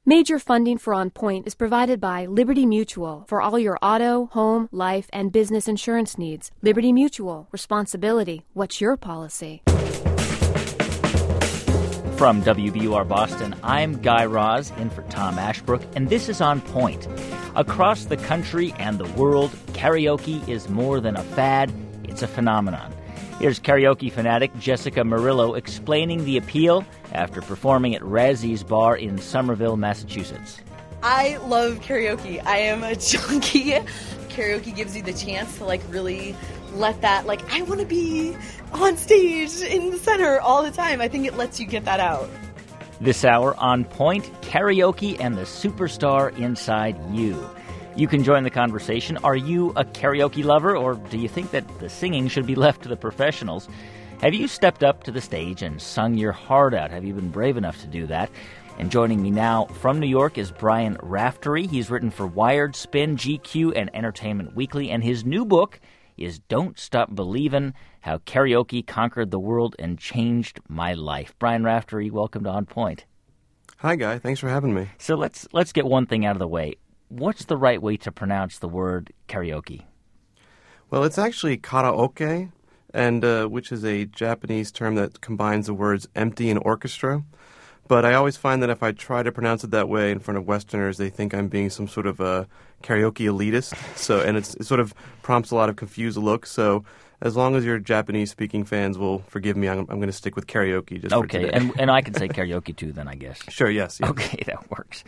Major funding for On Point is provided by Liberty Mutual for all your auto, home, life, and business insurance needs. Liberty Mutual. Responsibility. What's your policy? From WBUR Boston, I'm Guy Raz, in for Tom Ashbrook, and this is On Point. Across the country and the world, karaoke is more than a fad, it's a phenomenon. Here's karaoke fanatic Jessica Murillo explaining the appeal after performing at Razzie's Bar in Somerville, Massachusetts. I love karaoke. I am a junkie. Karaoke gives you the chance to really let that, I want to be on stage in the center all the time. I think it lets you get that out. This hour, On Point, karaoke and the superstar inside you. You can join the conversation. Are you a karaoke lover, or do you think that the singing should be left to the professionals? Have you stepped up to the stage and sung your heart out? Have you been brave enough to do that? And joining me now from New York is Brian Raftery. He's written for Wired, Spin, GQ, and Entertainment Weekly, and his new book is Don't Stop Believin', How Karaoke Conquered the World and Changed My Life. Brian Raftery, welcome to On Point. Hi, Guy. Thanks for having me. So let's get one thing out of the way. What's the right way to pronounce the word karaoke? Well, it's actually karaoke, and which is a Japanese term that combines the words empty and orchestra. But I always find that if I try to pronounce it that way in front of Westerners, they think I'm being some sort of a karaoke elitist. And it sort of prompts a lot of confused looks. So as long as your Japanese-speaking fans will forgive me, I'm going to stick with karaoke just for today. Okay, and I can say karaoke too then, I guess. Sure, yes. Okay, that works.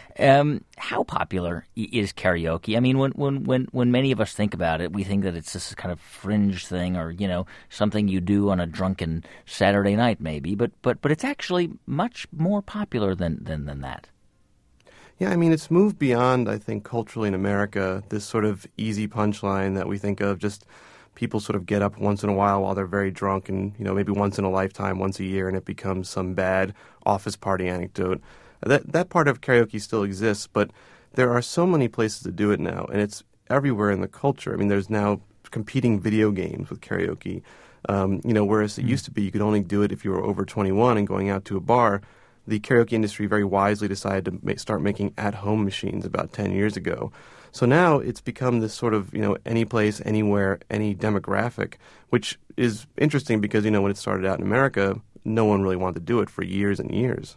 How popular is karaoke? I mean, when many of us think about it, we think that it's this kind of fringe thing, or something you do on a drunken Saturday night, maybe. But it's actually much more popular than that. Yeah, I mean, it's moved beyond, I think, culturally in America, this sort of easy punchline that we think of, just people sort of get up once in a while they're very drunk, and maybe once in a lifetime, once a year, and it becomes some bad office party anecdote. That part of karaoke still exists, but there are so many places to do it now, and it's everywhere in the culture. I mean, there's now competing video games with karaoke. Whereas it used to be you could only do it if you were over 21 and going out to a bar. The karaoke industry very wisely decided to start making at-home machines about 10 years ago. So now it's become this sort of, any place, anywhere, any demographic, which is interesting because, when it started out in America, no one really wanted to do it for years and years.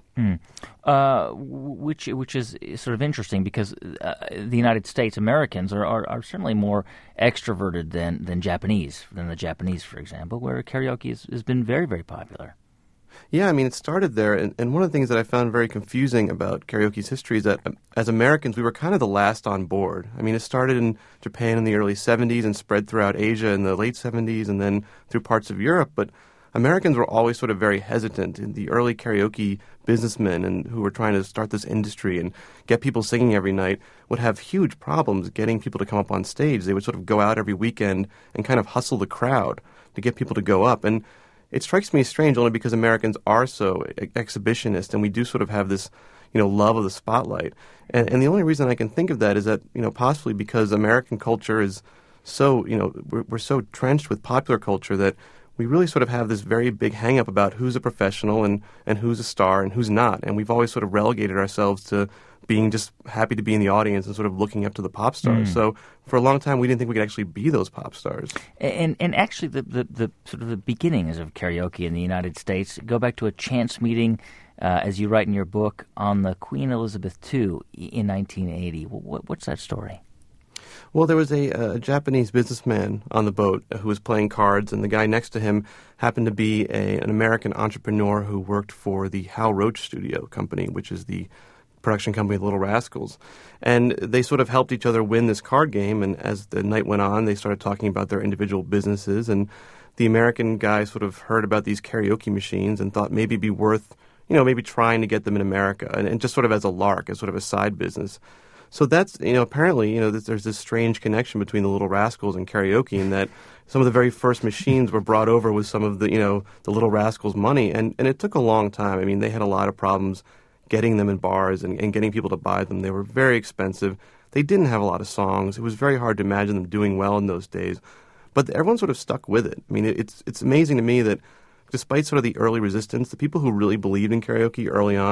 Which is sort of interesting because the United States, Americans are certainly more extroverted than the Japanese, for example, where karaoke has been very, very popular. Yeah, I mean, it started there, and one of the things that I found very confusing about karaoke's history is that as Americans, we were kind of the last on board. I mean, it started in Japan in the early 70s and spread throughout Asia in the late 70s and then through parts of Europe, but Americans were always sort of very hesitant. In the early karaoke businessmen and who were trying to start this industry and get people singing every night would have huge problems getting people to come up on stage. They would sort of go out every weekend and kind of hustle the crowd to get people to go up. And it strikes me as strange only because Americans are so exhibitionist, and we do sort of have this, love of the spotlight. And the only reason I can think of that is that, possibly because American culture is so, we're so trenched with popular culture that we really sort of have this very big hang-up about who's a professional and who's a star and who's not. And we've always sort of relegated ourselves to being just happy to be in the audience and sort of looking up to the pop stars. So for a long time, we didn't think we could actually be those pop stars. And actually, the sort of the beginnings of karaoke in the United States go back to a chance meeting, as you write in your book, on the Queen Elizabeth II in 1980. What's that story? Well, there was a Japanese businessman on the boat who was playing cards, and the guy next to him happened to be an American entrepreneur who worked for the Hal Roach Studio Company, which is the production company of Little Rascals. And they sort of helped each other win this card game, and as the night went on, they started talking about their individual businesses, and the American guy sort of heard about these karaoke machines and thought maybe it'd be worth, maybe trying to get them in America, and just sort of as a lark, as sort of a side business. So that's, apparently, there's this strange connection between the Little Rascals and karaoke in that some of the very first machines were brought over with some of the, the Little Rascals money. And it took a long time. I mean, they had a lot of problems getting them in bars and getting people to buy them. They were very expensive. They didn't have a lot of songs. It was very hard to imagine them doing well in those days. But everyone sort of stuck with it. I mean, it's amazing to me that despite sort of the early resistance, the people who really believed in karaoke early on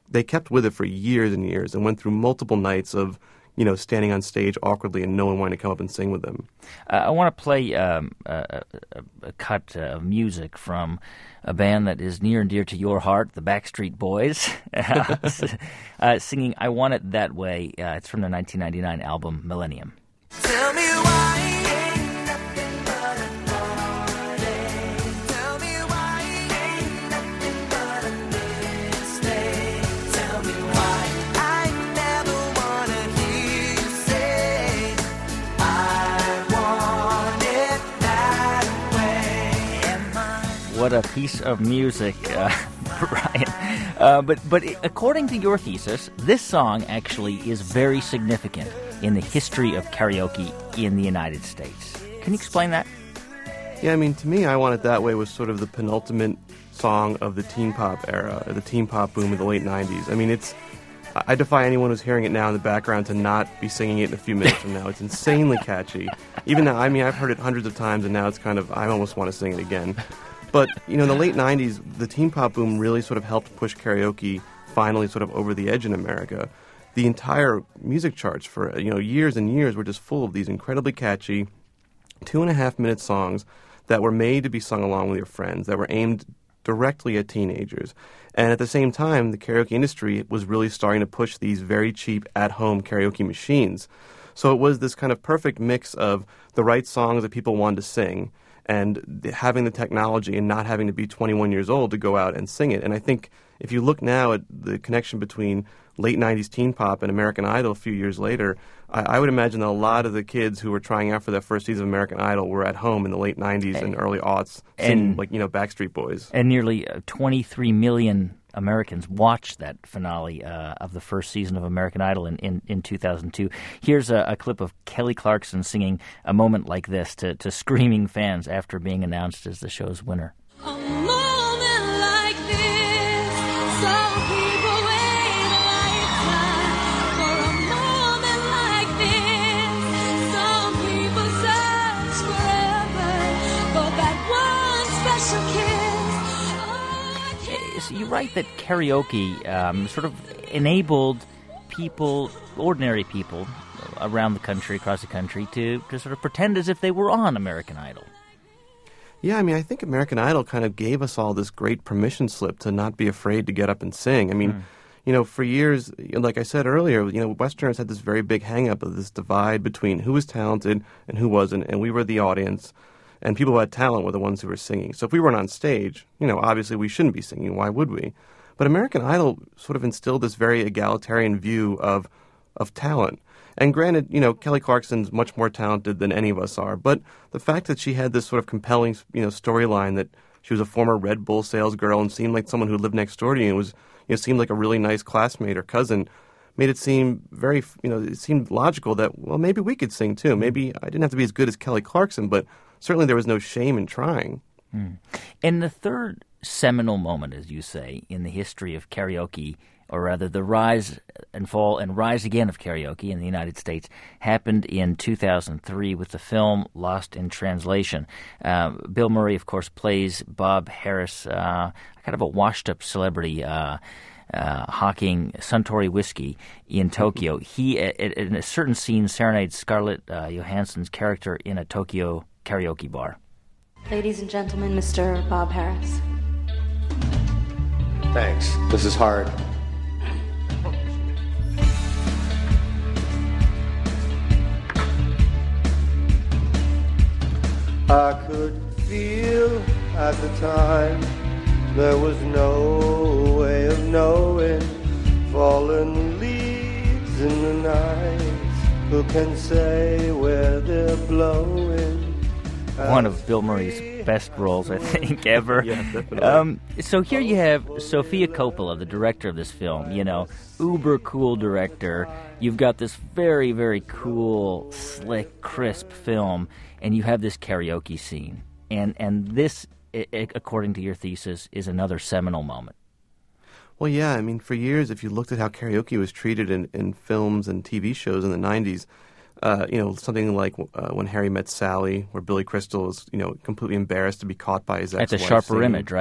they kept with it for years and years and went through multiple nights of, standing on stage awkwardly and no one wanting to come up and sing with them. I want to play a cut of music from a band that is near and dear to your heart, the Backstreet Boys, singing I Want It That Way. It's from the 1999 album Millennium. Tell me why ain't nothing but a party. Tell me why ain't nothing but a mistake. Tell me why I never wanna hear you say I want it that way. Am I? What a piece of music, Brian. But according to your thesis, this song actually is very significant in the history of karaoke in the United States. Can you explain that? Yeah, I mean, to me, I Want It That Way was sort of the penultimate song of the teen pop era, the teen pop boom of the late 90s. I mean, I defy anyone who's hearing it now in the background to not be singing it in a few minutes from now. It's insanely catchy. Even now, I mean, I've heard it hundreds of times, and now it's kind of, I almost want to sing it again. But, in the late 90s, the teen pop boom really sort of helped push karaoke finally sort of over the edge in America. The entire music charts for, years and years were just full of these incredibly catchy 2.5-minute songs that were made to be sung along with your friends, that were aimed directly at teenagers. And at the same time, the karaoke industry was really starting to push these very cheap at-home karaoke machines. So it was this kind of perfect mix of the right songs that people wanted to sing and having the technology and not having to be 21 years old to go out and sing it. And I think if you look now at the connection between late 90s teen pop and American Idol a few years later, I would imagine that a lot of the kids who were trying out for that first season of American Idol were at home in the late 90s and early aughts singing, Backstreet Boys. And nearly 23 million Americans watched that finale of the first season of American Idol in 2002. Here's a clip of Kelly Clarkson singing a moment like this to screaming fans after being announced as the show's winner. A moment like this, some people wait a lifetime for a moment like this. Some people search forever for that one special kiss. So you write that karaoke sort of enabled people, ordinary people around the country, across the country, to sort of pretend as if they were on American Idol. Yeah, I mean, I think American Idol kind of gave us all this great permission slip to not be afraid to get up and sing. I mean, for years, like I said earlier, Westerners had this very big hang-up of this divide between who was talented and who wasn't, and we were the audience, and people who had talent were the ones who were singing. So if we weren't on stage, obviously we shouldn't be singing. Why would we? But American Idol sort of instilled this very egalitarian view of talent. And granted, Kelly Clarkson's much more talented than any of us are, but the fact that she had this sort of compelling, storyline that she was a former Red Bull sales girl and seemed like someone who lived next door to you and was, seemed like a really nice classmate or cousin, made it seem very, it seemed logical that, well, maybe we could sing too. Maybe I didn't have to be as good as Kelly Clarkson, but certainly there was no shame in trying. And the third seminal moment, as you say, in the history of karaoke, or rather the rise and fall and rise again of karaoke in the United States, happened in 2003 with the film Lost in Translation. Bill Murray, of course, plays Bob Harris, kind of a washed-up celebrity hawking Suntory whiskey in Tokyo. He, in a certain scene, serenades Scarlett Johansson's character in a Tokyo karaoke bar. Ladies and gentlemen, Mr. Bob Harris. Thanks. This is hard. I could feel at the time there was no way of knowing. Fallen leaves in the night, who can say where they're blowing? One of Bill Murray's best roles, I think, ever. Yeah, definitely. So here you have Sofia Coppola, the director of this film, uber cool director. You've got this very, very cool, slick, crisp film, and you have this karaoke scene. And this, according to your thesis, is another seminal moment. Well, yeah, I mean, for years, if you looked at how karaoke was treated in films and TV shows in the 90s, something like When Harry Met Sally, where Billy Crystal is, completely embarrassed to be caught by his ex-wife. That's a sharper singing. image, right?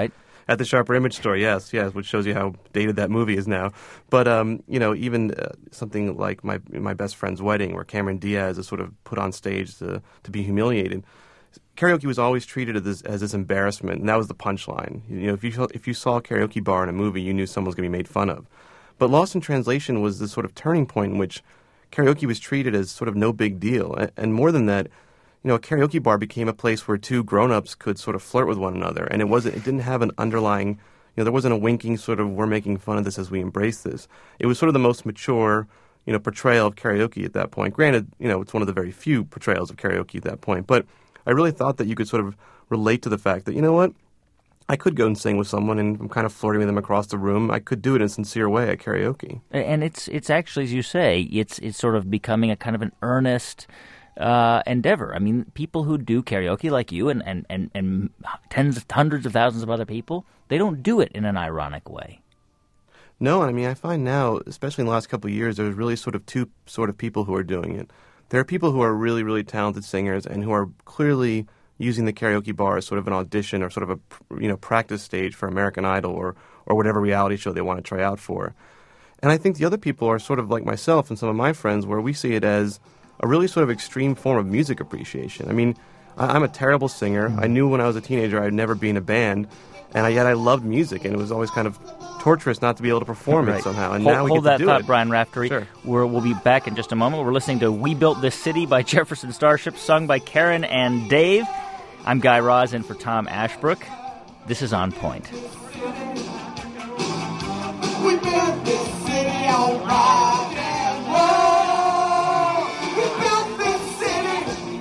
At the Sharper Image store, yes, which shows you how dated that movie is now. But even something like my best friend's wedding, where Cameron Diaz is sort of put on stage to be humiliated. Karaoke was always treated as this embarrassment, and that was the punchline. If you saw a karaoke bar in a movie, you knew someone was going to be made fun of. But Lost in Translation was this sort of turning point in which karaoke was treated as sort of no big deal, and more than that. A karaoke bar became a place where two grown-ups could sort of flirt with one another, and it didn't have an underlying, there wasn't a winking sort of, we're making fun of this as we embrace this. It was sort of the most mature, portrayal of karaoke at that point. Granted, it's one of the very few portrayals of karaoke at that point, but I really thought that you could sort of relate to the fact that, you know what, I could go and sing with someone, and I'm kind of flirting with them across the room. I could do it in a sincere way at karaoke. And it's actually, as you say, it's sort of becoming a kind of an earnest endeavor. I mean, people who do karaoke like you and hundreds of thousands of other people, they don't do it in an ironic way. No, I mean, I find now, especially in the last couple of years, there's really sort of two sort of people who are doing it. There are people who are really, really talented singers and who are clearly using the karaoke bar as sort of an audition or sort of a practice stage for American Idol or whatever reality show they want to try out for. And I think the other people are sort of like myself and some of my friends, where we see it as a really sort of extreme form of music appreciation. I mean, I'm a terrible singer. I knew when I was a teenager I'd never be in a band, and yet I loved music, and it was always kind of torturous not to be able to perform it somehow. And now we hold get that to do thought, it. Brian Raftery. Sure. We'll be back in just a moment. We're listening to We Built This City by Jefferson Starship, sung by Karen and Dave. I'm Guy Raz in for Tom Ashbrook. This is On Point. We built this city on rock and roll. We built this city.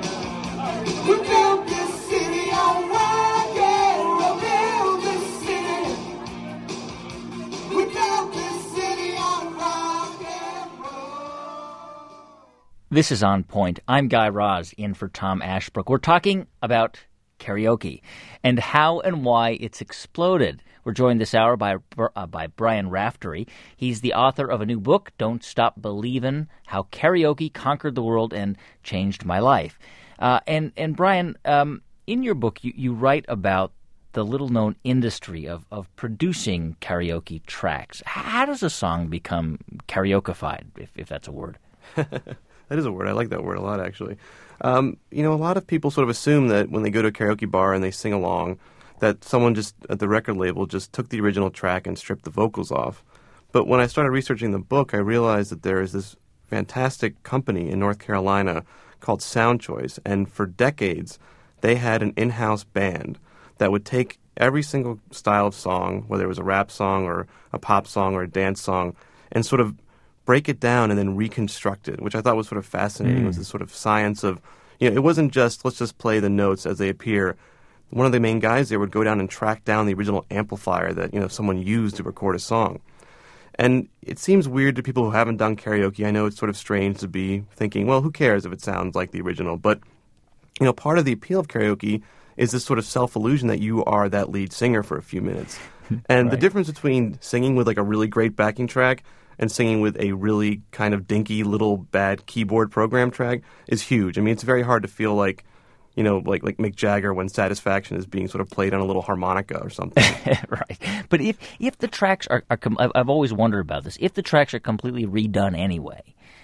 We built this city on rock and roll. Built this city. We built this city on rock and roll. This is On Point. I'm Guy Raz in for Tom Ashbrook. We're talking about karaoke and how and why it's exploded. We're joined this hour by Brian Raftery. He's the author of a new book, Don't Stop Believin', How Karaoke Conquered the World and Changed My Life. And Brian, in your book, you write about the little-known industry of producing karaoke tracks. How does a song become karaokefied, if that's a word? That is a word. I like that word a lot, actually. A lot of people sort of assume that when they go to a karaoke bar and they sing along, that someone just at the record label just took the original track and stripped the vocals off. But when I started researching the book, I realized that there is this fantastic company in North Carolina called Sound Choice, and for decades they had an in-house band that would take every single style of song, whether it was a rap song or a pop song or a dance song, and sort of break it down and then reconstruct it, which I thought was sort of fascinating. It was this sort of science of, it wasn't just, let's just play the notes as they appear. One of the main guys there would go down and track down the original amplifier that, someone used to record a song. And it seems weird to people who haven't done karaoke. I know it's sort of strange to be thinking, well, who cares if it sounds like the original? But, part of the appeal of karaoke is this sort of self-illusion that you are that lead singer for a few minutes. And Right. The difference between singing with like a really great backing track and singing with a really kind of dinky little bad keyboard program track is huge. I mean, it's very hard to feel like, like Mick Jagger when Satisfaction is being sort of played on a little harmonica or something. Right. But if the tracks are I've always wondered about this. If the tracks are completely redone anyway,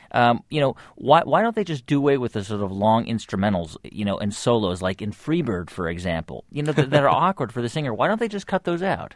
why don't they just do away with the sort of long instrumentals, and solos like in Freebird, for example, that are awkward for the singer? Why don't they just cut those out?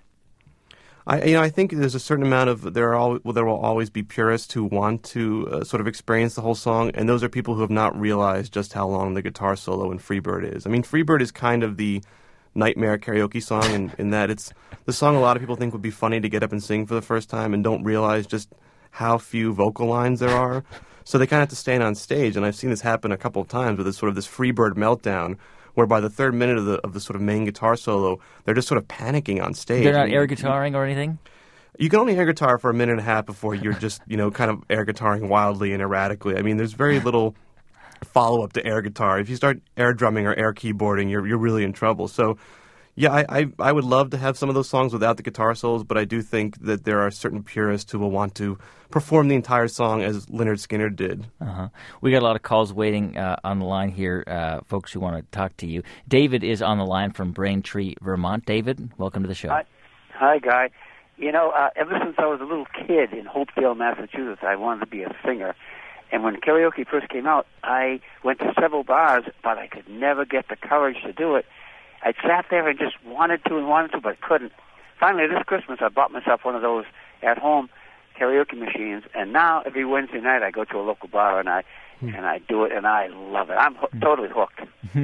I think there's a certain amount of there will always be purists who want to sort of experience the whole song, and those are people who have not realized just how long the guitar solo in Freebird is. I mean, Freebird is kind of the nightmare karaoke song in that it's the song a lot of people think would be funny to get up and sing for the first time and don't realize just how few vocal lines there are. So they kind of have to stand on stage, and I've seen this happen a couple of times with this Freebird meltdown, where by the third minute of the sort of main guitar solo, they're just sort of panicking on stage. They're not air guitaring or anything? You can only air guitar for a minute and a half before you're just, kind of air guitaring wildly and erratically. I mean, there's very little follow-up to air guitar. If you start air drumming or air keyboarding, you're really in trouble. So, Yeah, I would love to have some of those songs without the guitar solos, but I do think that there are certain purists who will want to perform the entire song as Lynyrd Skynyrd did. Uh-huh. We got a lot of calls waiting on the line here, folks who want to talk to you. David is on the line from Braintree, Vermont. David, welcome to the show. Hi, Guy. You know, ever since I was a little kid in Hopedale, Massachusetts, I wanted to be a singer. And when karaoke first came out, I went to several bars, but I could never get the courage to do it. I sat there and just wanted to, but couldn't. Finally, this Christmas, I bought myself one of those at-home karaoke machines, and now every Wednesday night I go to a local bar and I do it, and I love it. I'm totally hooked.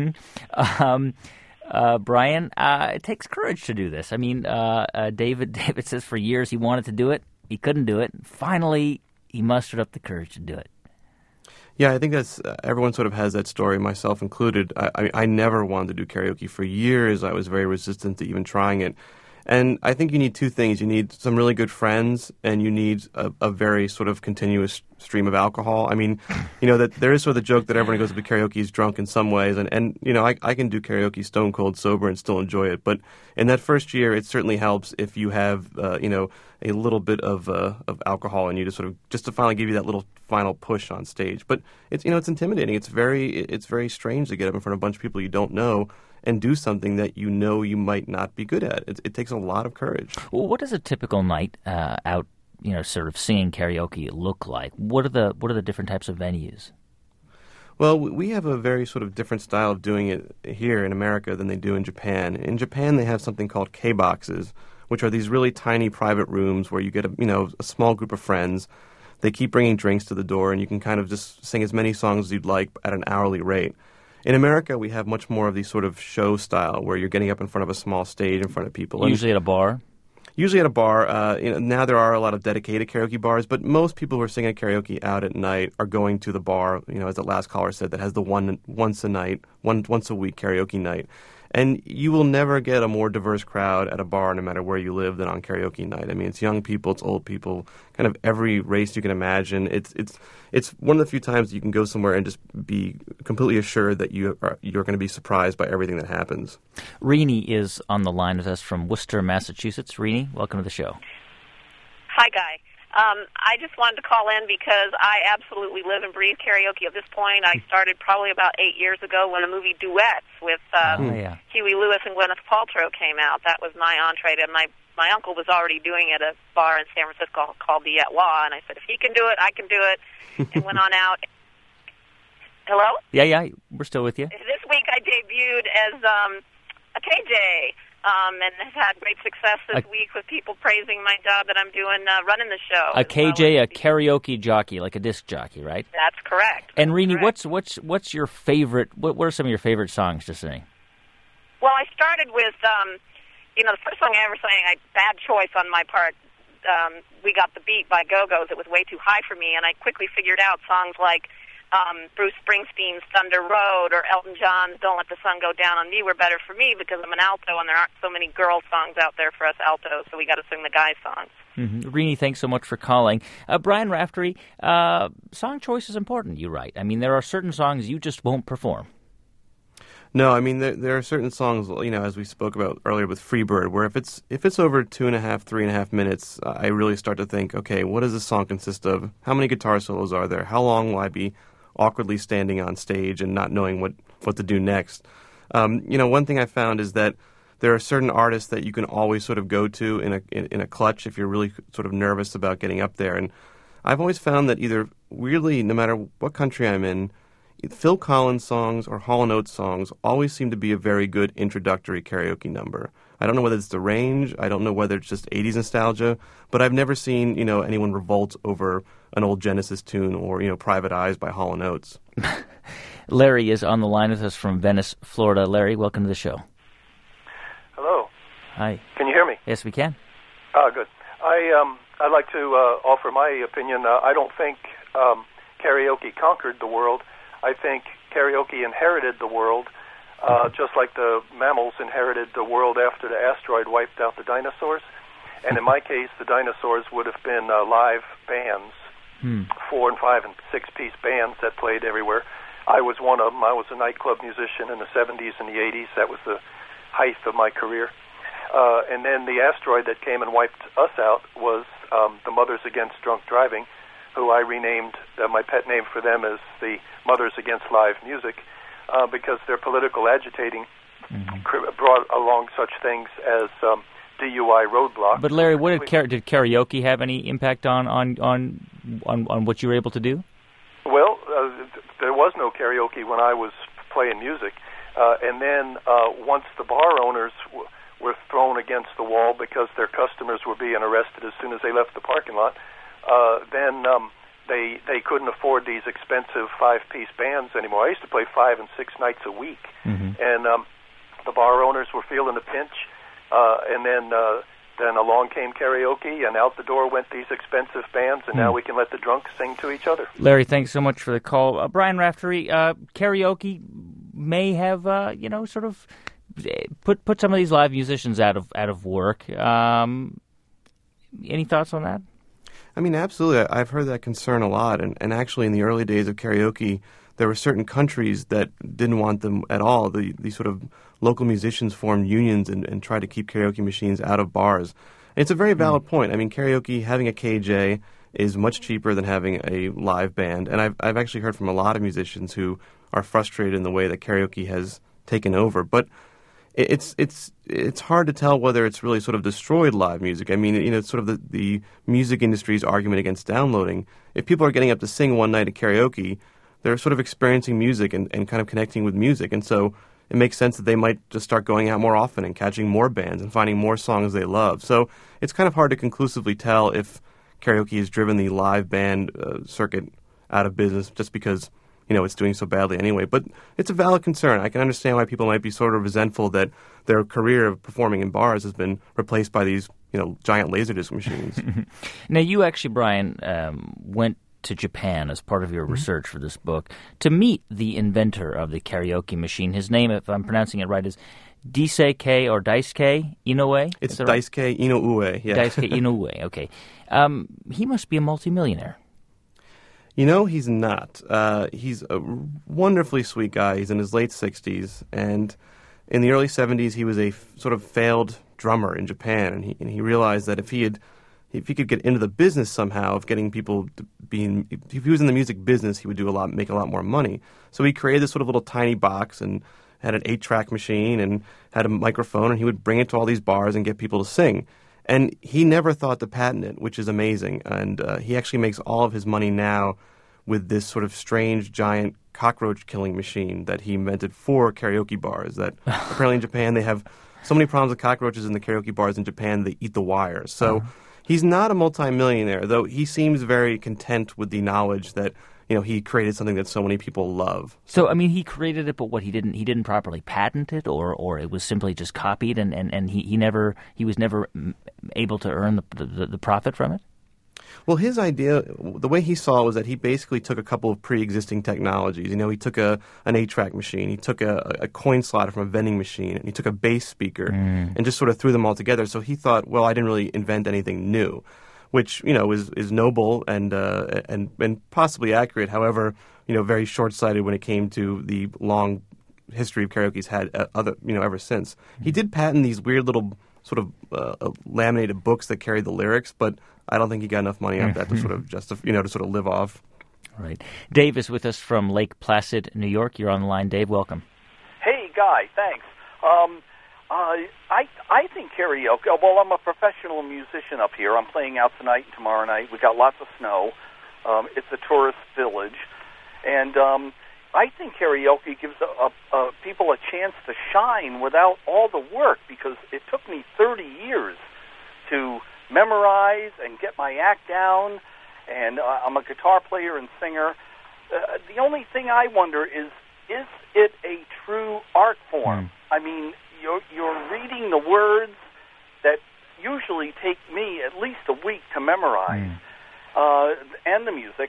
Brian, it takes courage to do this. I mean, David says for years he wanted to do it, he couldn't do it. Finally, he mustered up the courage to do it. Yeah, I think that's everyone sort of has that story, myself included. I never wanted to do karaoke for years. I was very resistant to even trying it. And I think you need two things. You need some really good friends, and you need a very sort of continuous stream of alcohol. I mean, you know, that there is sort of the joke that everyone who goes to karaoke is drunk in some ways. And you know, I can do karaoke stone cold sober and still enjoy it. But in that first year, it certainly helps if you have, you know, a little bit of alcohol in you to sort of just to finally give you that little final push on stage. But it's, you know, it's intimidating. It's very strange to get up in front of a bunch of people you don't know and do something that you know you might not be good at. It takes a lot of courage. Well, what does a typical night out, you know, sort of singing karaoke look like? What are the different types of venues? Well, we have a very sort of different style of doing it here in America than they do in Japan. In Japan, they have something called K-boxes, which are these really tiny private rooms where you get a small group of friends. They keep bringing drinks to the door, and you can kind of just sing as many songs as you'd like at an hourly rate. In America, we have much more of the sort of show style where you're getting up in front of a small stage in front of people. Usually at a bar? Usually at a bar. You know, now there are a lot of dedicated karaoke bars, but most people who are singing karaoke out at night are going to the bar, you know, as the last caller said, that has the once a week karaoke night. And you will never get a more diverse crowd at a bar, no matter where you live, than on karaoke night. I mean, it's young people, it's old people, kind of every race you can imagine. It's one of the few times you can go somewhere and just be completely assured that you're going to be surprised by everything that happens. Rini is on the line with us from Worcester, Massachusetts. Rini, welcome to the show. Hi, Guy. I just wanted to call in because I absolutely live and breathe karaoke at this point. I started probably about 8 years ago when the movie Duets with Huey Lewis and Gwyneth Paltrow came out. That was my entree to my uncle was already doing it at a bar in San Francisco called the Et Wa, and I said, if he can do it, I can do it, and went on out. Hello? Yeah, we're still with you. This week I debuted as a KJ. And have had great success this week with people praising my job that I'm doing running the show. A KJ, a karaoke jockey, like a disc jockey, right? That's correct. And Rini, what's your favorite? What are some of your favorite songs to sing? Well, I started with, the first song I ever sang, bad choice on my part. We Got the Beat by Go-Go's. It was way too high for me, and I quickly figured out songs like Bruce Springsteen's Thunder Road or Elton John's Don't Let the Sun Go Down on Me were better for me because I'm an alto and there aren't so many girl songs out there for us altos, so we got to sing the guy songs. Mm-hmm. Rini, thanks so much for calling. Brian Raftery, song choice is important, you write. I mean, there are certain songs you just won't perform. No, I mean, there are certain songs, you know, as we spoke about earlier with Freebird, where if it's over 2.5, 3.5 minutes, I really start to think, okay, what does this song consist of? How many guitar solos are there? How long will I be awkwardly standing on stage and not knowing what to do next? One thing I found is that there are certain artists that you can always sort of go to in a clutch if you're really sort of nervous about getting up there. And I've always found that either weirdly, no matter what country I'm in, Phil Collins songs or Hall & Oates songs always seem to be a very good introductory karaoke number. I don't know whether it's the range, I don't know whether it's just 80s nostalgia, but I've never seen, anyone revolt over an old Genesis tune or, Private Eyes by Hall & Oates. Larry is on the line with us from Venice, Florida. Larry, welcome to the show. Hello. Hi. Can you hear me? Yes, we can. Oh, good. I'd like to offer my opinion. I don't think karaoke conquered the world. I think karaoke inherited the world, just like the mammals inherited the world after the asteroid wiped out the dinosaurs. And in my case, the dinosaurs would have been live bands, 4 and 5 and 6-piece bands that played everywhere. I was one of them. I was a nightclub musician in the 70s and the 80s. That was the height of my career. And then the asteroid that came and wiped us out was the Mothers Against Drunk Driving, who I renamed, my pet name for them is the Mothers Against Live Music, because their political agitating brought along such things as DUI roadblocks. But Larry, did karaoke have any impact on what you were able to do? Well, there was no karaoke when I was playing music, and then once the bar owners were thrown against the wall because their customers were being arrested as soon as they left the parking lot, then they couldn't afford these expensive 5-piece bands anymore. I used to play 5 and 6 nights a week, and the bar owners were feeling the pinch, and then along came karaoke, and out the door went these expensive bands, and now we can let the drunks sing to each other. Larry, thanks so much for the call. Brian Raftery, karaoke may have, sort of put some of these live musicians out of work. Any thoughts on that? I mean, absolutely. I've heard that concern a lot, and actually in the early days of karaoke, there were certain countries that didn't want them at all. The sort of local musicians formed unions and tried to keep karaoke machines out of bars. And it's a very valid point. I mean, karaoke, having a KJ is much cheaper than having a live band. And I've actually heard from a lot of musicians who are frustrated in the way that karaoke has taken over. But it's hard to tell whether it's really sort of destroyed live music. I mean, it's sort of the music industry's argument against downloading. If people are getting up to sing one night at karaoke, they're sort of experiencing music and kind of connecting with music. And so it makes sense that they might just start going out more often and catching more bands and finding more songs they love. So it's kind of hard to conclusively tell if karaoke has driven the live band circuit out of business just because, it's doing so badly anyway. But it's a valid concern. I can understand why people might be sort of resentful that their career of performing in bars has been replaced by these, giant Laserdisc machines. Now, you actually, Brian, went to Japan as part of your research for this book to meet the inventor of the karaoke machine. His name, if I'm pronouncing it right, is Daisuke Inoue? It's Daisuke Inoue, yeah. Daisuke Inoue, okay. He must be a multimillionaire. He's not. He's a wonderfully sweet guy. He's in his late 60s, and in the early 70s, he was a sort of failed drummer in Japan, and he realized that if he could get into the business somehow of getting people to if he was in the music business, he would make a lot more money. So he created this sort of little tiny box and had an 8-track machine and had a microphone, and he would bring it to all these bars and get people to sing. And he never thought to patent it, which is amazing. And he actually makes all of his money now with this sort of strange, giant cockroach-killing machine that he invented for karaoke bars. That apparently in Japan they have so many problems with cockroaches in the karaoke bars in Japan, they eat the wires. So he's not a multimillionaire, though he seems very content with the knowledge that he created something that so many people love. So, I mean, he created it, but he didn't properly patent it, or it was simply just copied, and he was never able to earn the profit from it? Well, his idea, the way he saw it, was that he basically took a couple of pre-existing technologies. He took an 8-track machine, he took a coin slot from a vending machine, and he took a bass speaker, and just sort of threw them all together. So he thought, well, I didn't really invent anything new, which is noble and possibly accurate. However, very short-sighted when it came to the long history of karaoke's had ever since. He did patent these weird little sort of laminated books that carried the lyrics, but I don't think he got enough money off that to sort of to sort of live off. Right. Dave is with us from Lake Placid, New York. You're on the line, Dave. Welcome. Hey, Guy. Thanks. I think karaoke. Well, I'm a professional musician up here. I'm playing out tonight and tomorrow night. We got lots of snow. It's a tourist village, and I think karaoke gives people a chance to shine without all the work, because it took me 30 years to memorize and get my act down, and I'm a guitar player and singer. The only thing I wonder is it a true art form? I mean, you're reading the words that usually take me at least a week to memorize, and the music.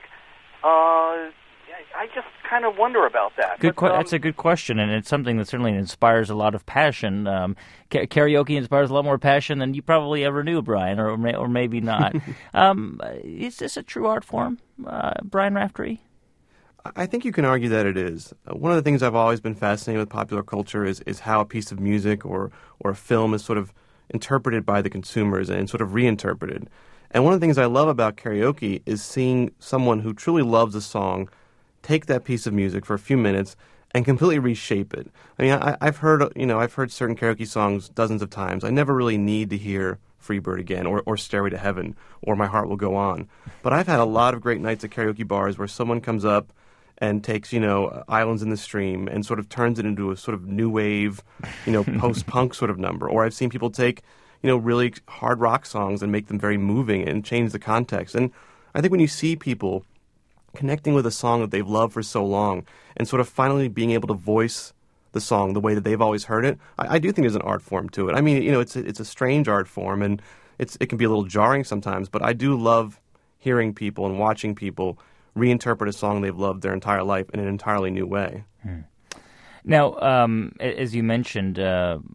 I just kind of wonder about that. That's a good question, and it's something that certainly inspires a lot of passion. Karaoke inspires a lot more passion than you probably ever knew, Brian, or maybe not. Is this a true art form, Brian Raftery? I think you can argue that it is. One of the things I've always been fascinated with popular culture is how a piece of music or a film is sort of interpreted by the consumers and sort of reinterpreted. And one of the things I love about karaoke is seeing someone who truly loves a song take that piece of music for a few minutes and completely reshape it. I mean, I've heard certain karaoke songs dozens of times. I never really need to hear Freebird again or Stairway to Heaven or My Heart Will Go On. But I've had a lot of great nights at karaoke bars where someone comes up and takes, Islands in the Stream and sort of turns it into a sort of new wave, post-punk sort of number. Or I've seen people take, really hard rock songs and make them very moving and change the context. And I think when you see people connecting with a song that they've loved for so long and sort of finally being able to voice the song the way that they've always heard it, I do think there's an art form to it. I mean, it's a strange art form, and it can be a little jarring sometimes, but I do love hearing people and watching people reinterpret a song they've loved their entire life in an entirely new way. Now, as you mentioned, Mr.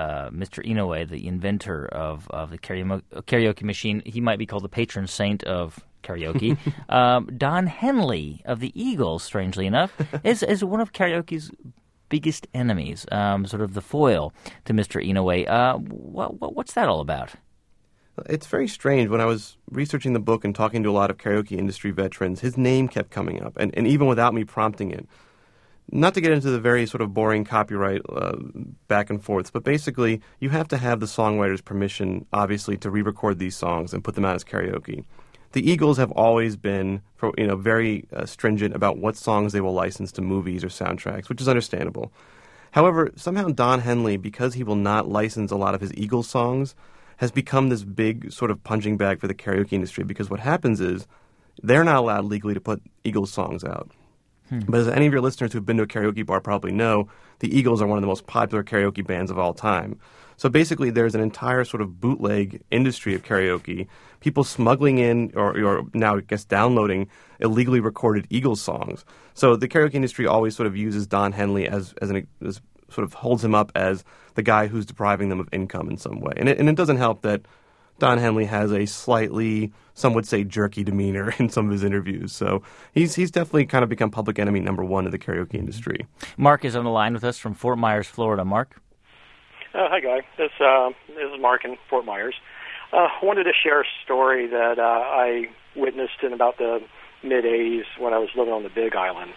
Inoue, the inventor of the karaoke machine, he might be called the patron saint of karaoke. Don Henley of the Eagles, strangely enough, is one of karaoke's biggest enemies, sort of the foil to Mr. Inoue. What's that all about? It's very strange. When I was researching the book and talking to a lot of karaoke industry veterans, his name kept coming up, and even without me prompting it. Not to get into the very sort of boring copyright back and forths, but basically you have to have the songwriter's permission, obviously, to re-record these songs and put them out as karaoke. The Eagles have always been, very stringent about what songs they will license to movies or soundtracks, which is understandable. However, somehow Don Henley, because he will not license a lot of his Eagles songs, has become this big sort of punching bag for the karaoke industry, because what happens is they're not allowed legally to put Eagles songs out. But as any of your listeners who've been to a karaoke bar probably know, the Eagles are one of the most popular karaoke bands of all time. So basically there's an entire sort of bootleg industry of karaoke, people smuggling in or now I guess downloading illegally recorded Eagles songs. So the karaoke industry always sort of uses Don Henley as sort of holds him up as the guy who's depriving them of income in some way. And it doesn't help that Don Henley has a slightly, some would say, jerky demeanor in some of his interviews. So he's definitely kind of become public enemy number one of the karaoke industry. Mark is on the line with us from Fort Myers, Florida. Mark? Hi, Guy. This is Mark in Fort Myers. I wanted to share a story that I witnessed in about the mid-'80s when I was living on the Big Island.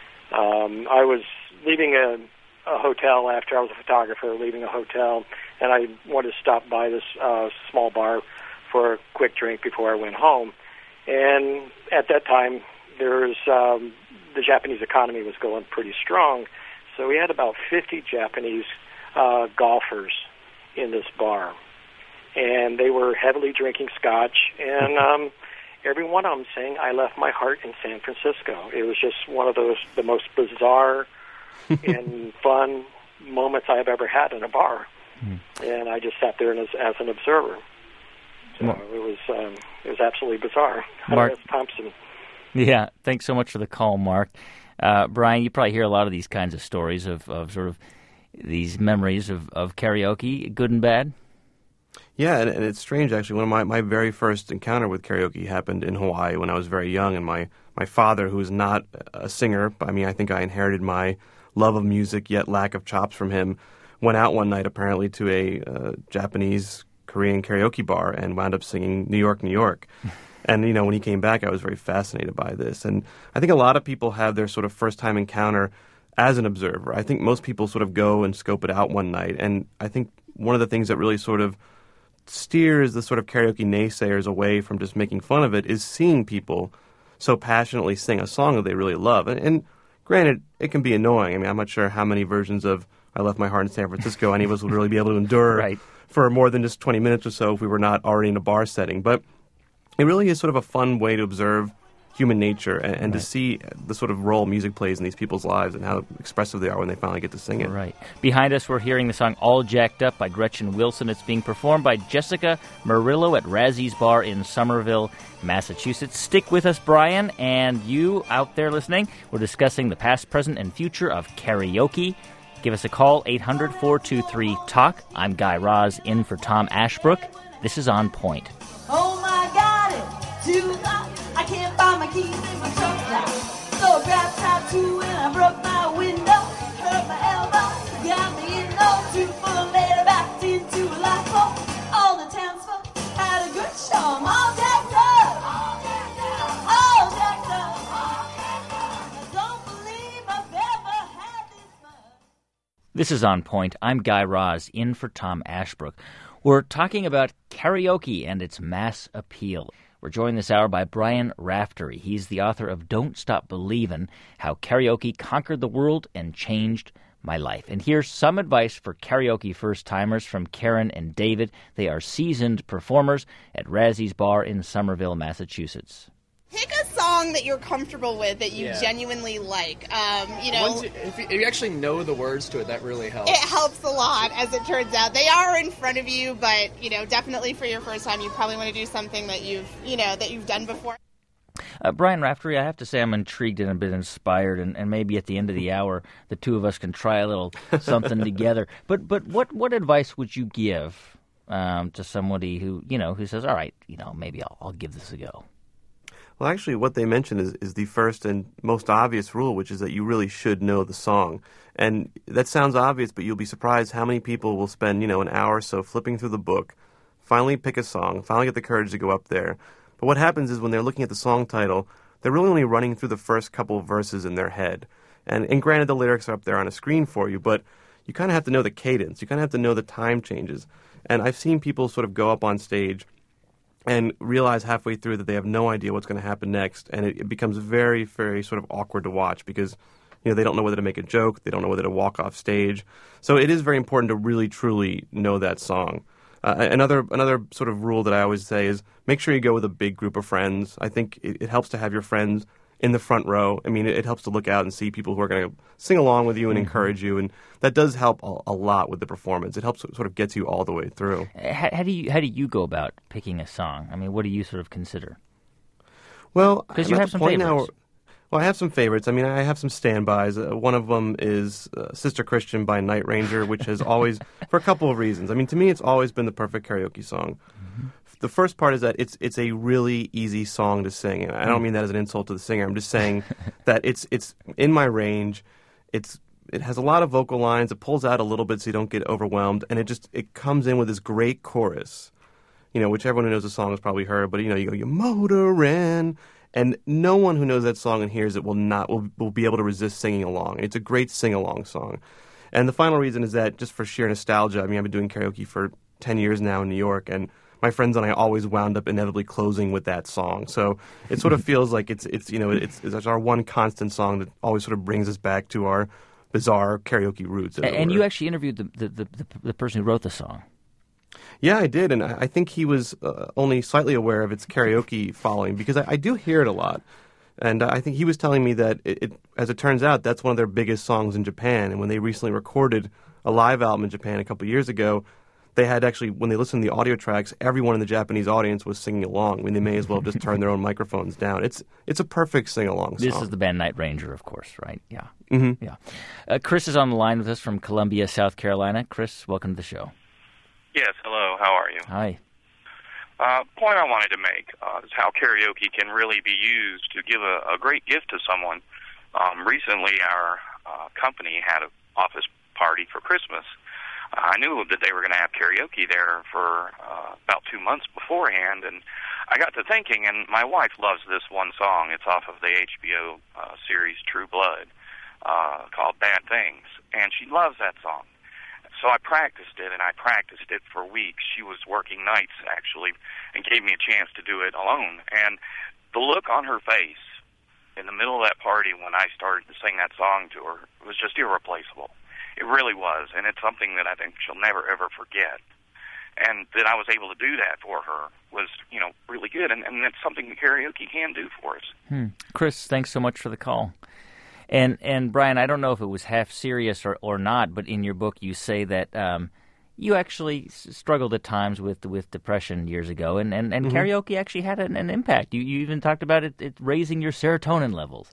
I was leaving a hotel after I was a photographer, leaving a hotel, and I wanted to stop by this small bar for a quick drink before I went home. And at that time, the Japanese economy was going pretty strong, so we had about 50 Japanese golfers in this bar, and they were heavily drinking scotch, and every one of them saying, "I left my heart in San Francisco." It was just one of the most bizarre and fun moments I've ever had in a bar. And I just sat there as an observer. So it was absolutely bizarre. Mark Thompson. Yeah, thanks so much for the call, Mark. Brian, you probably hear a lot of these kinds of stories of sort of these memories of karaoke, good and bad. Yeah, and it's strange, actually. One of my very first encounter with karaoke happened in Hawaii when I was very young, and my father, who is not a singer, I mean, I think I inherited my love of music, yet lack of chops from him, went out one night apparently to a Japanese Korean karaoke bar and wound up singing New York, New York. And, when he came back, I was very fascinated by this. And I think a lot of people have their sort of first-time encounter as an observer. I think most people sort of go and scope it out one night. And I think one of the things that really sort of steers the sort of karaoke naysayers away from just making fun of it is seeing people so passionately sing a song that they really love. And granted, it can be annoying. I mean, I'm not sure how many versions of I Left My Heart in San Francisco any of us would really be able to endure for more than just 20 minutes or so if we were not already in a bar setting. But it really is sort of a fun way to observe human nature and to see the sort of role music plays in these people's lives and how expressive they are when they finally get to sing it. Right. Behind us, we're hearing the song All Jacked Up by Gretchen Wilson. It's being performed by Jessica Murillo at Razzie's Bar in Somerville, Massachusetts. Stick with us, Brian, and you out there listening. We're discussing the past, present, and future of karaoke. Give us a call, 800-423-TALK. I'm Guy Raz, in for Tom Ashbrook. This is On Point. Oh my God, it's too hot. I can't find my keys in my truck now. So grab tight. This is On Point. I'm Guy Raz, in for Tom Ashbrook. We're talking about karaoke and its mass appeal. We're joined this hour by Brian Raftery. He's the author of Don't Stop Believin', How Karaoke Conquered the World and Changed My Life. And here's some advice for karaoke first-timers from Karen and David. They are seasoned performers at Razzie's Bar in Somerville, Massachusetts. Pick a song that you're comfortable with, that you genuinely like. If you actually know the words to it, that really helps. It helps a lot, as it turns out. They are in front of you, but definitely for your first time, you probably want to do something that you've done before. Brian Raftery, I have to say I'm intrigued and a bit inspired, and maybe at the end of the hour, the two of us can try a little something together. But what advice would you give to somebody who says, all right, maybe I'll give this a go? Well, actually, what they mentioned is the first and most obvious rule, which is that you really should know the song. And that sounds obvious, but you'll be surprised how many people will spend, an hour or so flipping through the book, finally pick a song, finally get the courage to go up there. But what happens is when they're looking at the song title, they're really only running through the first couple of verses in their head. And granted, the lyrics are up there on a screen for you, but you kind of have to know the cadence. You kind of have to know the time changes. And I've seen people sort of go up on stage and realize halfway through that they have no idea what's going to happen next, and it becomes very, very sort of awkward to watch because they don't know whether to make a joke, they don't know whether to walk off stage. So it is very important to really, truly know that song. Another sort of rule that I always say is make sure you go with a big group of friends. I think it helps to have your friends in the front row. I mean, it helps to look out and see people who are going to sing along with you and encourage you, and that does help a lot with the performance. It helps sort of gets you all the way through. How do you go about picking a song? I mean, what do you sort of consider? Well, because you have some favorites. Well, I have some favorites. I mean, I have some standbys. One of them is Sister Christian by Night Ranger, which has always, for a couple of reasons. I mean, to me, it's always been the perfect karaoke song. Mm-hmm. The first part is that it's a really easy song to sing, and I don't mean that as an insult to the singer. I'm just saying that it's in my range. It has a lot of vocal lines. It pulls out a little bit so you don't get overwhelmed, and it comes in with this great chorus, which everyone who knows the song has probably heard. But you go, "You motorin'," and no one who knows that song and hears it will be able to resist singing along. It's a great sing-along song. And the final reason is that just for sheer nostalgia. I mean, I've been doing karaoke for 10 years now in New York, and my friends and I always wound up inevitably closing with that song. So it sort of feels like it's our one constant song that always sort of brings us back to our bizarre karaoke roots. And you actually interviewed the person who wrote the song. Yeah, I did, and I think he was only slightly aware of its karaoke following because I do hear it a lot. And I think he was telling me that, as it turns out, that's one of their biggest songs in Japan. And when they recently recorded a live album in Japan a couple of years ago, they had actually, when they listened to the audio tracks, everyone in the Japanese audience was singing along. I mean, they may as well just turn their own microphones down. It's a perfect sing-along song. This is the band Night Ranger, of course, right? Yeah. Mm-hmm. Yeah. Chris is on the line with us from Columbia, South Carolina. Chris, welcome to the show. Yes, hello. How are you? Hi. Point I wanted to make is how karaoke can really be used to give a great gift to someone. Recently, our company had an office party for Christmas. I knew that they were going to have karaoke there for about 2 months beforehand, and I got to thinking, and my wife loves this one song. It's off of the HBO series True Blood, called Bad Things, and she loves that song. So I practiced it, and I practiced it for weeks. She was working nights, actually, and gave me a chance to do it alone. And the look on her face in the middle of that party when I started to sing that song to her was just irreplaceable. It really was, and it's something that I think she'll never, ever forget. And that I was able to do that for her was, really good, and that's something that karaoke can do for us. Chris, thanks so much for the call. And Brian, I don't know if it was half serious or not, but in your book you say that you actually struggled at times with depression years ago, and mm-hmm. karaoke actually had an impact. You even talked about it raising your serotonin levels.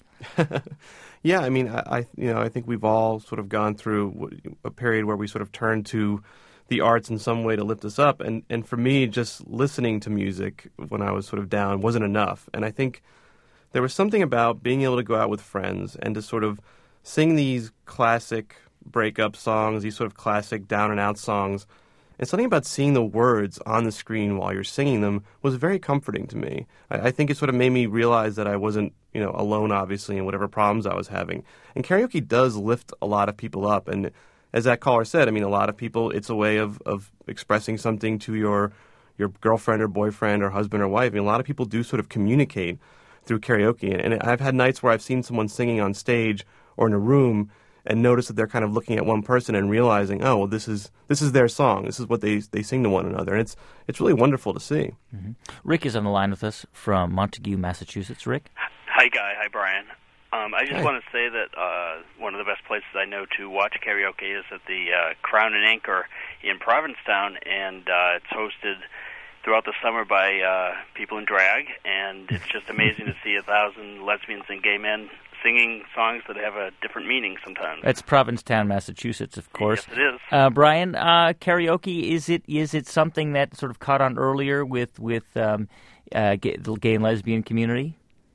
Yeah, I mean, I think we've all sort of gone through a period where we sort of turn to the arts in some way to lift us up, and for me, just listening to music when I was sort of down wasn't enough, and I think there was something about being able to go out with friends and to sort of sing these classic breakup songs, these sort of classic down-and-out songs, and something about seeing the words on the screen while you're singing them was very comforting to me. I think it sort of made me realize that I wasn't, alone, obviously, in whatever problems I was having. And karaoke does lift a lot of people up, and as that caller said, I mean, a lot of people, it's a way of expressing something to your girlfriend or boyfriend or husband or wife. I mean, a lot of people do sort of communicate through karaoke. And I've had nights where I've seen someone singing on stage or in a room and notice that they're kind of looking at one person and realizing, oh, well, this is their song. This is what they sing to one another. And it's really wonderful to see. Mm-hmm. Rick is on the line with us from Montague, Massachusetts. Rick? Hi, Guy. Hi, Brian. I just Hi. want to say that one of the best places I know to watch karaoke is at the Crown and Anchor in Provincetown, and it's hosted throughout the summer by people in drag, and it's just amazing to see 1,000 lesbians and gay men singing songs that have a different meaning sometimes. That's Provincetown, Massachusetts, of course. Yes, it is. Brian, karaoke, is it something that sort of caught on earlier with the gay and lesbian community?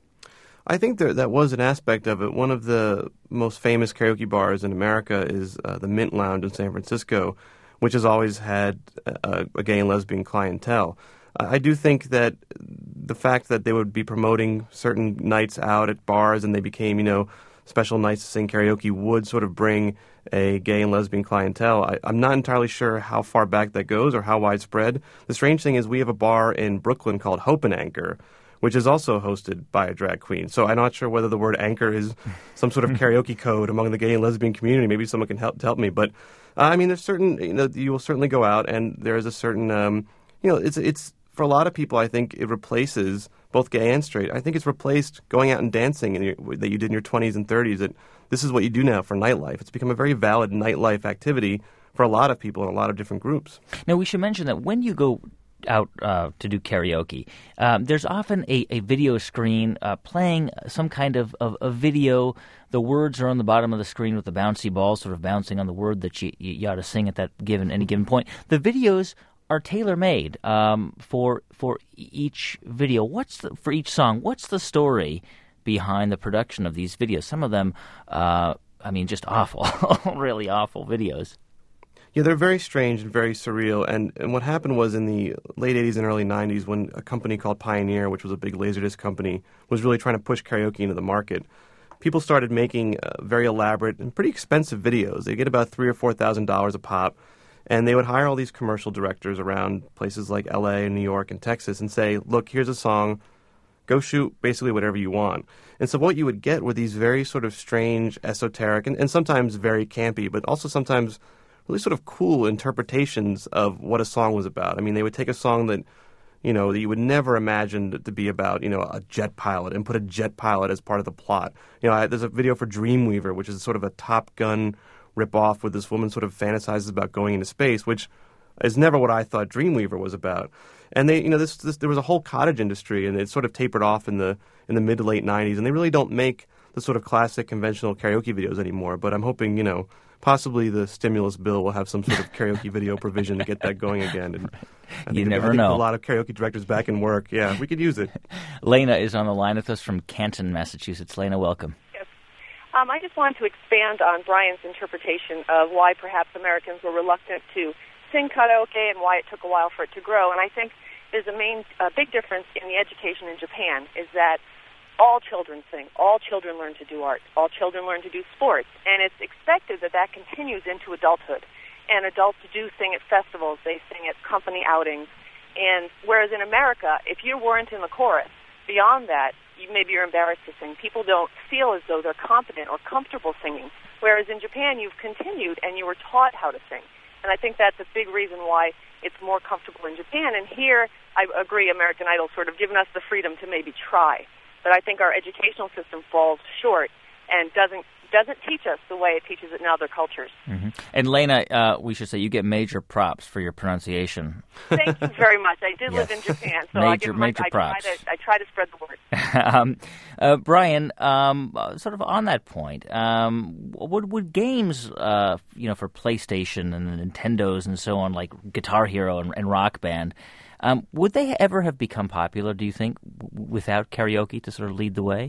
I think that was an aspect of it. One of the most famous karaoke bars in America is the Mint Lounge in San Francisco, which has always had a gay and lesbian clientele. I do think that the fact that they would be promoting certain nights out at bars and they became, special nights to sing karaoke would sort of bring a gay and lesbian clientele. I'm not entirely sure how far back that goes or how widespread. The strange thing is we have a bar in Brooklyn called Hope and Anchor, which is also hosted by a drag queen. So I'm not sure whether the word anchor is some sort of karaoke code among the gay and lesbian community. Maybe someone can help me. But, I mean, there's certain, you will certainly go out and there is a certain, it's for a lot of people, I think it replaces both gay and straight. I think it's replaced going out and dancing that you did in your 20s and 30s. That this is what you do now for nightlife. It's become a very valid nightlife activity for a lot of people in a lot of different groups. Now, we should mention that when you go out to do karaoke, there's often a video screen playing some kind of a video. The words are on the bottom of the screen with the bouncy ball sort of bouncing on the word that you ought to sing at any given point. The videos are tailor-made for each video. For each song, what's the story behind the production of these videos? Some of them, just awful, really awful videos. Yeah, they're very strange and very surreal. And what happened was in the late 80s and early 90s when a company called Pioneer, which was a big Laserdisc company, was really trying to push karaoke into the market, people started making very elaborate and pretty expensive videos. They get about $3,000 or $4,000 a pop. And they would hire all these commercial directors around places like L.A. and New York and Texas and say, look, here's a song. Go shoot basically whatever you want. And so what you would get were these very sort of strange, esoteric, and sometimes very campy, but also sometimes really sort of cool interpretations of what a song was about. I mean, they would take a song that, that you would never imagine it to be about, a jet pilot and put a jet pilot as part of the plot. There's a video for Dreamweaver, which is sort of a Top Gun rip-off where this woman sort of fantasizes about going into space, which is never what I thought Dreamweaver was about. And they, there was a whole cottage industry, and it sort of tapered off in the mid to late 90s, and they really don't make the sort of classic conventional karaoke videos anymore. But I'm hoping, possibly the stimulus bill will have some sort of karaoke video provision to get that going again. And I think a lot of karaoke directors back in work. Yeah, we could use it. Lena is on the line with us from Canton, Massachusetts. Lena, welcome. I just wanted to expand on Brian's interpretation of why perhaps Americans were reluctant to sing karaoke and why it took a while for it to grow. And I think there's a big difference in the education in Japan is that all children sing, all children learn to do art, all children learn to do sports, and it's expected that continues into adulthood. And adults do sing at festivals, they sing at company outings. And whereas in America, if you weren't in the chorus, beyond that, maybe you're embarrassed to sing. People don't feel as though they're competent or comfortable singing. Whereas in Japan, you've continued and you were taught how to sing. And I think that's a big reason why it's more comfortable in Japan. And here, I agree, American Idol's sort of given us the freedom to maybe try. But I think our educational system falls short and doesn't teach us the way it teaches it in other cultures. Mm-hmm. And Lena, we should say you get major props for your pronunciation. Thank you very much. I did live in Japan, so major props. I try to spread the word. Brian, sort of on that point, would games, for PlayStation and Nintendos and so on, like Guitar Hero and Rock Band, would they ever have become popular, do you think, without karaoke to sort of lead the way?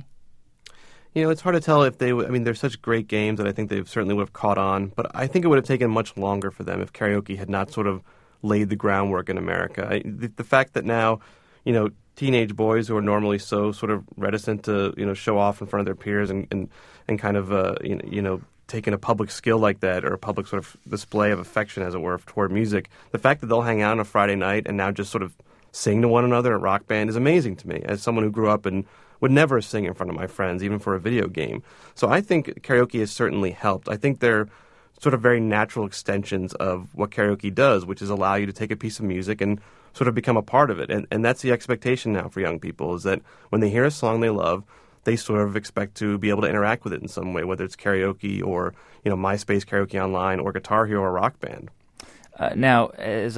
It's hard to tell if they would. I mean, they're such great games that I think they certainly would have caught on. But I think it would have taken much longer for them if karaoke had not sort of laid the groundwork in America. The fact that now, teenage boys who are normally so sort of reticent to, show off in front of their peers and kind of, taken a public skill like that, or a public sort of display of affection, as it were, toward music. The fact that they'll hang out on a Friday night and now just sort of sing to one another at Rock Band is amazing to me, as someone who grew up and would never sing in front of my friends, even for a video game. So I think karaoke has certainly helped. I think they're sort of very natural extensions of what karaoke does, which is allow you to take a piece of music and sort of become a part of it. And that's the expectation now for young people, is that when they hear a song they love, they sort of expect to be able to interact with it in some way, whether it's karaoke or, MySpace Karaoke Online or Guitar Hero or Rock Band. Now,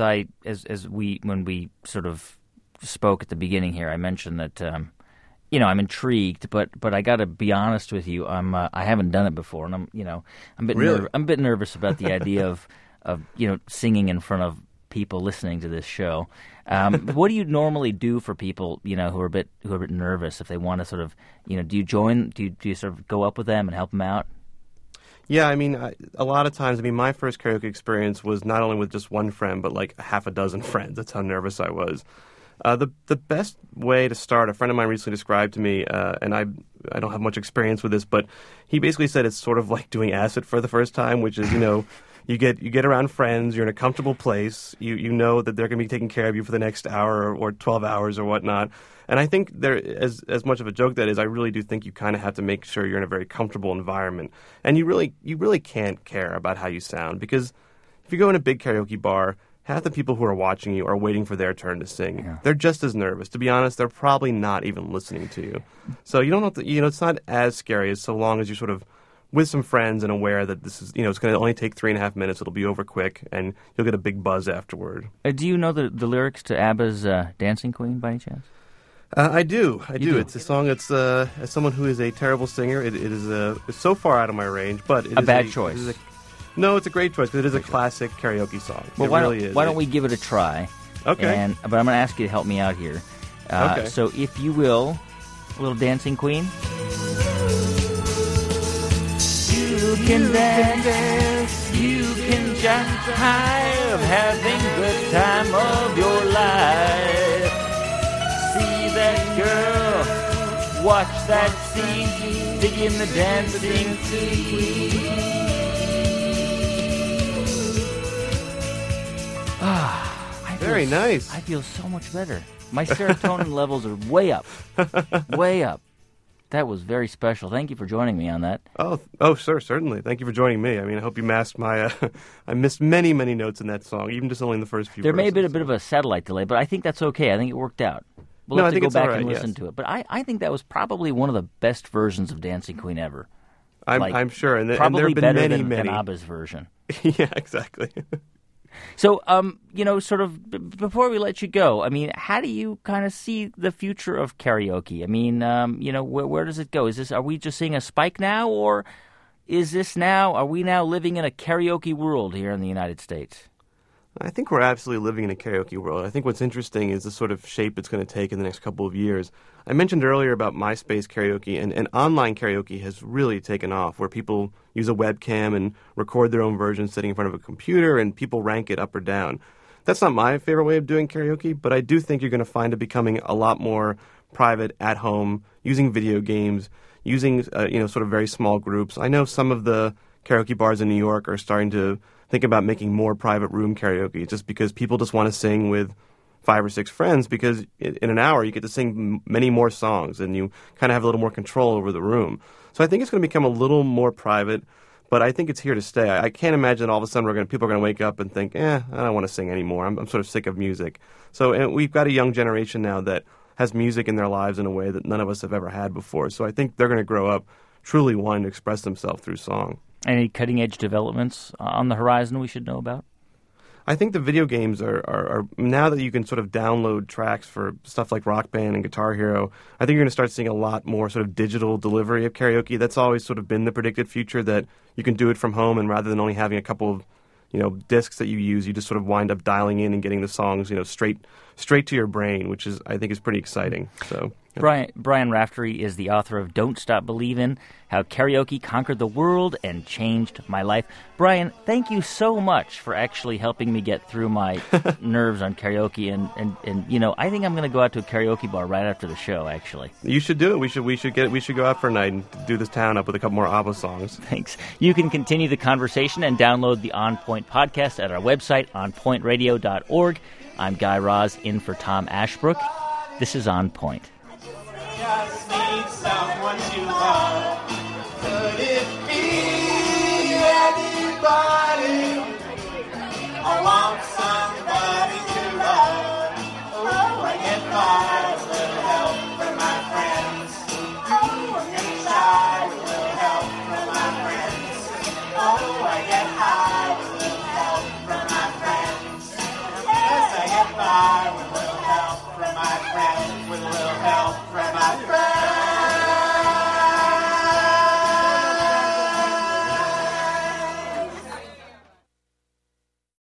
when we sort of spoke at the beginning here, I mentioned that I'm intrigued, but I got to be honest with you. I haven't done it before, and I'm a bit nervous about the idea of singing in front of people listening to this show. What do you normally do for people who are a bit nervous if they want to sort of do you join? Do you sort of go up with them and help them out? Yeah, a lot of times, my first karaoke experience was not only with just one friend, but like half a dozen friends. That's how nervous I was. The best way to start, a friend of mine recently described to me, and I don't have much experience with this, but he basically said it's sort of like doing acid for the first time, which is, you get around friends, you're in a comfortable place, you know that they're going to be taking care of you for the next hour or 12 hours or whatnot. And I think there, as much of a joke that is, I really do think you kind of have to make sure you're in a very comfortable environment. And you really can't care about how you sound, because if you go in a big karaoke bar, half the people who are watching you are waiting for their turn to sing. Yeah. They're just as nervous. To be honest, they're probably not even listening to you. So you don't have to, it's not as scary as so long as you're sort of with some friends and aware that this is, it's going to only take 3.5 minutes. It'll be over quick, and you'll get a big buzz afterward. Do you know the lyrics to ABBA's Dancing Queen by any chance? I do. It's a song that's, as someone who is a terrible singer, it is it's so far out of my range, but it is a bad choice. No, it's a great choice, because it is a classic karaoke song. Well, why don't we give it a try? Okay. But I'm going to ask you to help me out here. Okay. So if you will, a little Dancing Queen. You can dance, you can jive, having the time of your life. See that girl, watch that scene, begin the dancing queen. Very nice. I feel so much better. My serotonin levels are way up. Way up. That was very special. Thank you for joining me on that. Oh, sir, certainly. Thank you for joining me. I hope you masked my... I missed many, many notes in that song, even just only in the first few There may have been a verses. bit of a satellite delay, but I think that's okay. I think it worked out. We'll have to go back and listen to it. But I think that was probably one of the best versions of Dancing Queen ever. I'm sure. And probably there have been better many. than ABBA's version. Yeah, exactly. So, sort of before we let you go, how do you kind of see the future of karaoke? Where does it go? Are we just seeing a spike now, or are we now living in a karaoke world here in the United States? I think we're absolutely living in a karaoke world. I think what's interesting is the sort of shape it's going to take in the next couple of years. I mentioned earlier about MySpace karaoke, and online karaoke has really taken off, where people use a webcam and record their own version sitting in front of a computer, and people rank it up or down. That's not my favorite way of doing karaoke, but I do think you're going to find it becoming a lot more private, at home, using video games, using sort of very small groups. I know some of the karaoke bars in New York are starting to think about making more private room karaoke, just because people just want to sing with 5 or 6 friends, because in an hour you get to sing many more songs and you kind of have a little more control over the room. So I think it's going to become a little more private, but I think it's here to stay. I can't imagine all of a sudden people are going to wake up and think, I don't want to sing anymore. I'm sort of sick of music. So we've got a young generation now that has music in their lives in a way that none of us have ever had before. So I think they're going to grow up truly wanting to express themselves through song. Any cutting-edge developments on the horizon we should know about? I think the video games are now that you can sort of download tracks for stuff like Rock Band and Guitar Hero, I think you're going to start seeing a lot more sort of digital delivery of karaoke. That's always sort of been the predicted future, that you can do it from home, and rather than only having a couple of discs that you use, you just sort of wind up dialing in and getting the songs straight to your brain, which is, I think, is pretty exciting. So Brian Raftery is the author of Don't Stop Believin', How Karaoke Conquered the World and Changed My Life. Brian, thank you so much for actually helping me get through my nerves on karaoke. And you know, I think I'm going to go out to a karaoke bar right after the show, actually. You should do it. We should go out for a night and do this town up with a couple more ABBA songs. Thanks. You can continue the conversation and download the On Point podcast at our website, onpointradio.org. I'm Guy Raz, in for Tom Ashbrook. This is On Point. Just need someone to love. Could it be anybody? I want somebody to love. Oh, I get by with a little help from my friends. Oh, I get shy with a little help from my friends. Oh, I get high with a little help from my friends. Yes, I get by with a little help from my friends. With a little help from my friends.